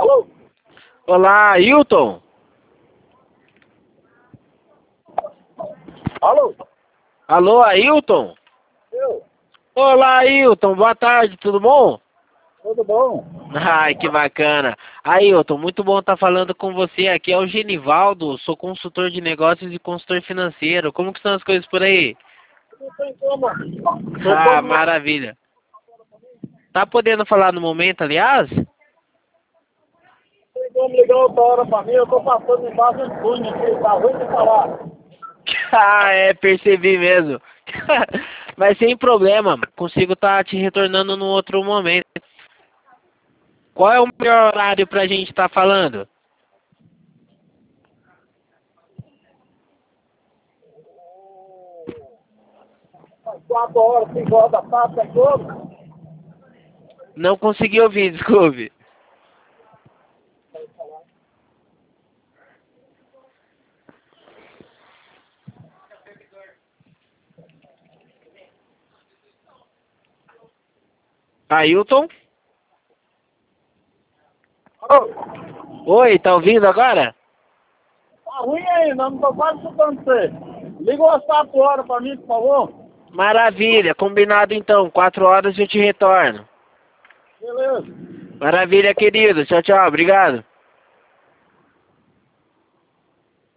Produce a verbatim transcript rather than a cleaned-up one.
Alô? Olá, Ailton. Alô? Alô, Ailton? Eu? Olá, Ailton. Boa tarde, tudo bom? Tudo bom? Ai, que bacana. Ailton, muito bom estar falando com você. Aqui é o Genivaldo, sou consultor de negócios e consultor financeiro. Como que estão as coisas por aí? Não tem como. Ah, maravilha. Tá podendo falar no momento, aliás? Não tem como ligar outra hora pra mim. Eu tô passando embaixo do túnel aqui. Tá ruim de falar. Ah, é, percebi mesmo. Mas sem problema, consigo estar te retornando num outro momento. Qual é o melhor horário pra gente estar falando? Às quatro horas, cinco horas da tarde, tem como? Não consegui ouvir, desculpe. Ailton? Alô? Oi, tá ouvindo agora? Tá ruim ainda. Não tô quase escutando você. Liga umas quatro horas pra mim, por favor. Maravilha, combinado então. Quatro horas eu te retorno. Beleza. Maravilha, querido. Tchau, tchau. Obrigado.